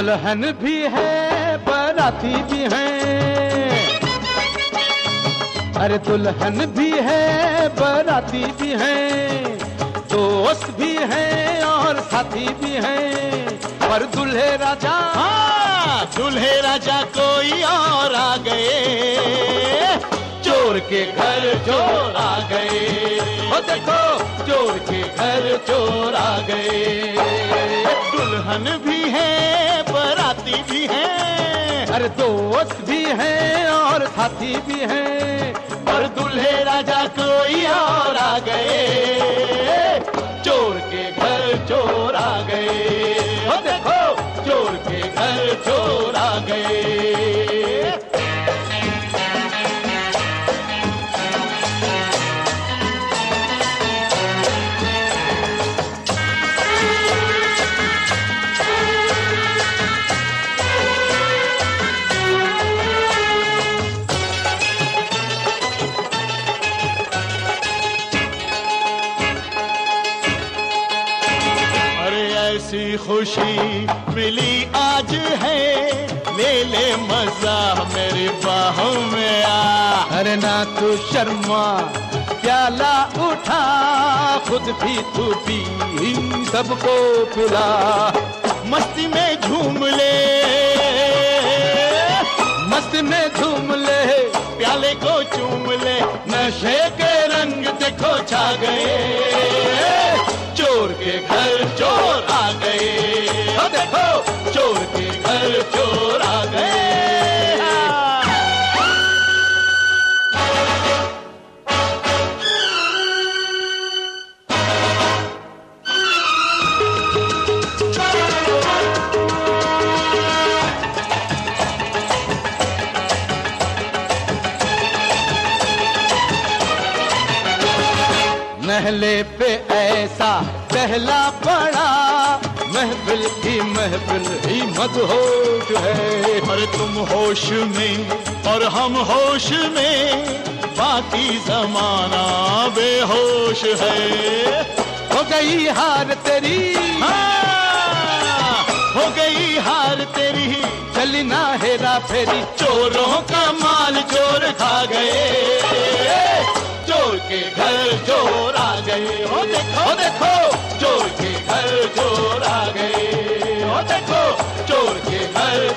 दुल्हन भी है बाराती भी हैं, अरे दुल्हन भी है बाराती भी हैं, दोस्त भी हैं और साथी भी हैं, पर दूल्हे राजा, हाँ दूल्हे राजा कोई और आ गए, चोर के घर चोर आ गए। ओ देखो चोर के घर चोर आ गए। दुल्हन भी है बाराती भी है, अरे दोस्त भी हैं और साथी भी हैं, पर दूल्हे राजा कोई और आ गए, चोर के घर चोर आ गए। ओ देखो चोर के घर चोर आ गए। ऐसी खुशी मिली आज है, ले ले मजा मेरी बाहों में आ। अरे ना तू शर्मा प्याला उठा, खुद भी तू पी सबको पिला, मस्ती में झूम ले, मस्ती में झूम ले, प्याले को चूम ले, नशे के रंग देखो छा गए, चोर के घर चोर आ गए। ओ देखो चोर के घर चोर आ गए। महले पे ऐसा पहला पड़ा, महफिल की महफिल ही मदहोश है। अरे तुम होश में और हम होश में, बाकी जमाना बेहोश है। हो गई हार तेरी, हाँ, हो गई हार तेरी, चली ना हेरा फेरी, चोरों का माल चोर खा गए, चोर के घर चोर आ गए। ओ देखो चोर के घर चोर आ गए। ओ देखो चोर के घर